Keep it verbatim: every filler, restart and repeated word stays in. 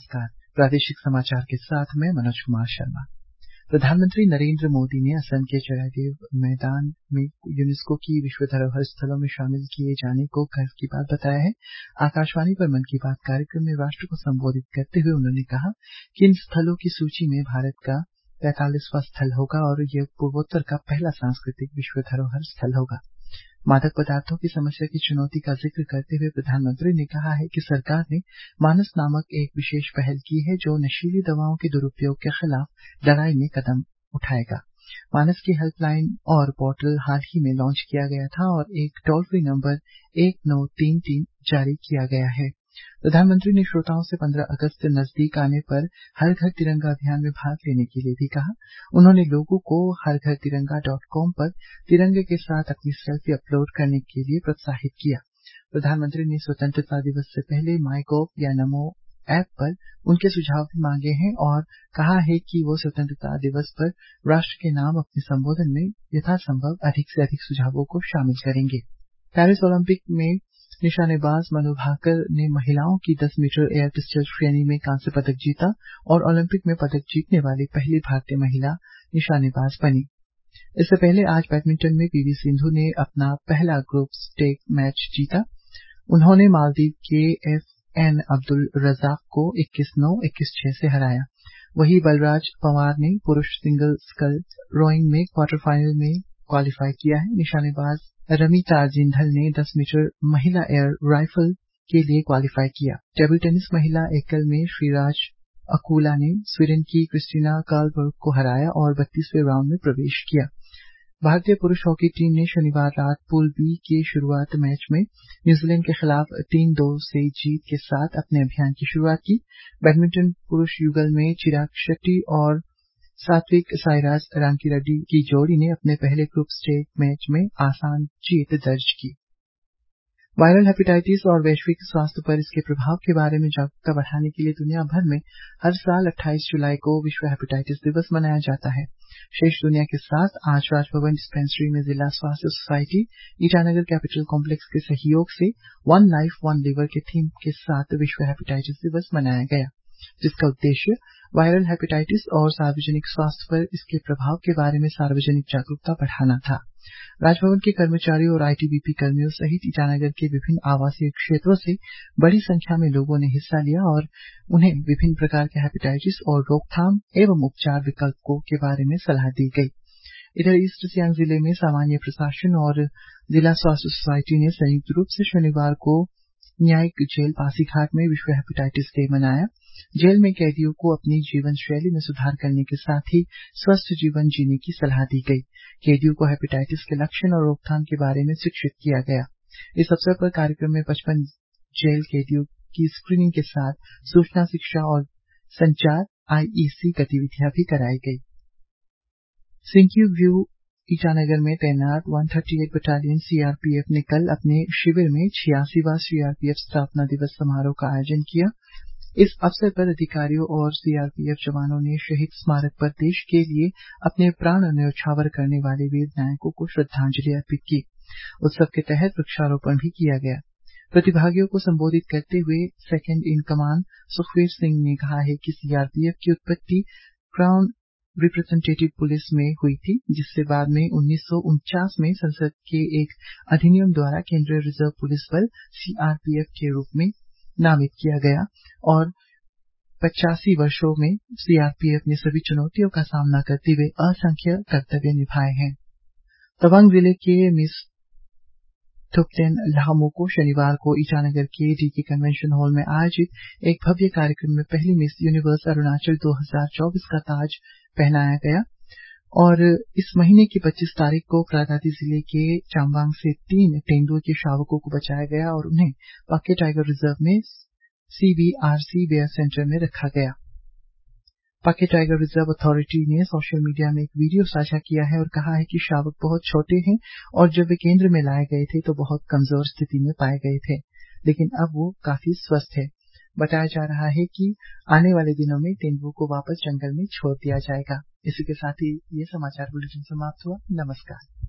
नमस्कार। प्रादेशिक समाचार के साथ मैं मनोज कुमार शर्मा। प्रधानमंत्री नरेंद्र मोदी ने असम के जयदेव मैदान में यूनेस्को की विश्व धरोहर स्थलों में शामिल किए जाने को गर्व की बात बताया है। आकाशवाणी पर मन की बात कार्यक्रम में राष्ट्र को संबोधित करते हुए उन्होंने कहा कि इन स्थलों की सूची में भारत का पैंतालीसवां स्थल होगा और यह पूर्वोत्तर का पहला सांस्कृतिक विश्व धरोहर स्थल होगा। मादक पदार्थों की समस्या की चुनौती का जिक्र करते हुए प्रधानमंत्री ने कहा है कि सरकार ने मानस नामक एक विशेष पहल की है जो नशीली दवाओं के दुरुपयोग के खिलाफ लड़ाई में कदम उठाएगा। मानस की हेल्पलाइन और पोर्टल हाल ही में लॉन्च किया गया था और एक टोल फ्री नंबर एक नौ तीन तीन जारी किया गया है। प्रधानमंत्री ने श्रोताओं से पंद्रह अगस्त नजदीक आने पर हर घर तिरंगा अभियान में भाग लेने के लिए भी कहा। उन्होंने लोगों को हर घर तिरंगा डॉट कॉम पर तिरंगे के साथ अपनी सेल्फी अपलोड करने के लिए प्रोत्साहित किया। प्रधानमंत्री ने स्वतंत्रता दिवस से पहले माई गॉव या नमो ऐप पर उनके सुझाव भी मांगे हैं और कहा है कि वो स्वतंत्रता दिवस पर राष्ट्र के नाम अपने संबोधन में यथासंभव अधिक से अधिक सुझावों को शामिल करेंगे। पेरिस ओलंपिक में निशानेबाज मनु भाकर ने महिलाओं की दस मीटर एयर पिस्टल श्रेणी में कांस्य पदक जीता और ओलंपिक में पदक जीतने वाली पहली भारतीय महिला निशानेबाज बनी। इससे पहले आज बैडमिंटन में पीवी सिंधु ने अपना पहला ग्रुप स्टेज मैच जीता। उन्होंने मालदीव के एफ एन अब्दुल रजाक को इक्कीस नौ इक्कीस छह से हराया। वहीं बलराज पंवार ने पुरुष सिंगल स्कल्स रोइंग में क्वार्टर फाइनल में क्वालीफाई किया है। निशानेबाज रमिता जिंदल ने दस मीटर महिला एयर राइफल के लिए क्वालीफाई किया। टेबल टेनिस महिला एकल में श्रीराज अकुला ने स्वीडन की क्रिस्टीना कार्लबर्ग को हराया और बत्तीसवें राउंड में प्रवेश किया। भारतीय पुरुष हॉकी टीम ने शनिवार रात पूल बी के शुरुआत मैच में न्यूजीलैंड के खिलाफ तीन दो से जीत के साथ अपने अभियान की शुरुआत की। बैडमिंटन पुरुष युगल में चिराग शेट्टी और सात्विक साईराज रांकीरेड्डी की जोड़ी ने अपने पहले ग्रुप स्टेज मैच में आसान जीत दर्ज की। वायरल हेपेटाइटिस और वैश्विक स्वास्थ्य पर इसके प्रभाव के बारे में जागरूकता बढ़ाने के लिए दुनिया भर में हर साल अट्ठाईस जुलाई को विश्व हेपेटाइटिस दिवस मनाया जाता है। शेष दुनिया के साथ आज राजभवन डिस्पेंसरी में जिला स्वास्थ्य सोसाइटी ईटानगर कैपिटल कॉम्प्लेक्स के सहयोग से वन लाइफ वन लिवर के थीम के साथ विश्व हेपेटाइटिस दिवस मनाया गया, जिसका उद्देश्य वायरल हेपेटाइटिस और सार्वजनिक स्वास्थ्य पर इसके प्रभाव के बारे में सार्वजनिक जागरूकता बढ़ाना था। राजभवन के कर्मचारियों और आईटीबीपी कर्मियों सहित ईटानगर के विभिन्न आवासीय क्षेत्रों से बड़ी संख्या में लोगों ने हिस्सा लिया और उन्हें विभिन्न प्रकार के हेपेटाइटिस और रोकथाम एवं उपचार विकल्पों के बारे में सलाह दी गई। इधर ईस्ट सियांग जिले में सामान्य प्रशासन और जिला स्वास्थ्य सोसाइटी ने संयुक्त रूप से शनिवार को न्यायिक जेल पासीघाट में विश्व हेपेटाइटिस डे मनाया। जेल में कैदियों को अपनी जीवन शैली में सुधार करने के साथ ही स्वस्थ जीवन जीने की सलाह दी गई। कैदियों को हेपेटाइटिस के लक्षण और रोकथाम के बारे में शिक्षित किया गया। इस अवसर पर कार्यक्रम में पचपन जेल कैदियों की स्क्रीनिंग के साथ सूचना शिक्षा और संचार आईईसी गतिविधियां भी कराई गई। सिंक्यू व्यू ईटानगर में तैनात एक सौ अड़तीस बटालियन सीआरपीएफ ने कल अपने शिविर में छियासीवां सीआरपीएफ स्थापना दिवस समारोह का आयोजन किया। इस अवसर पर अधिकारियों और सीआरपीएफ जवानों ने शहीद स्मारक पर देश के लिए अपने प्राण न्यौछावर करने वाले वीर नायकों को श्रद्धांजलि अर्पित की। उत्सव के तहत वृक्षारोपण भी किया गया। प्रतिभागियों को संबोधित करते हुए second in command Sukhvir Singh ने कहा है कि सीआरपीएफ की उत्पत्ति क्राउन रिप्रेजेंटेटिव पुलिस में हुई थी, जिससे बाद में उन्नीस सौ उनचास में संसद के एक अधिनियम द्वारा केंद्रीय रिजर्व पुलिस बल सीआरपीएफ के रूप में नामित किया गया और पचासी वर्षों में सीआरपीएफ ने सभी चुनौतियों का सामना करते हुए असंख्य कर्तव्य निभाए हैं। तवांग जिले के मिस थुप्तेन लामो को शनिवार को ईटानगर के डीके कन्वेंशन हॉल में आयोजित एक भव्य कार्यक्रम में पहली मिस यूनिवर्स अरुणाचल दो हज़ार चौबीस का ताज पहनाया गया और इस महीने की पच्चीस तारीख को क्रादादी जिले के चांगवांग से तीन तेंदुए के शावकों को बचाया गया और उन्हें पाक्के टाइगर रिजर्व में सीबीआरसी बेयर सेंटर में रखा गया। पाक्के टाइगर रिजर्व अथॉरिटी ने सोशल मीडिया में एक वीडियो साझा किया है और कहा है कि शावक बहुत छोटे हैं और जब वे केंद्र में लाए गए थे तो बहुत कमजोर स्थिति में पाए गए थे, लेकिन अब वो काफी स्वस्थ है। बताया जा रहा है कि आने वाले दिनों में तेंदुओं को वापस जंगल में छोड़ दिया जाएगा। इसी के साथ ही ये समाचार बुलेटिन समाप्त हुआ। नमस्कार।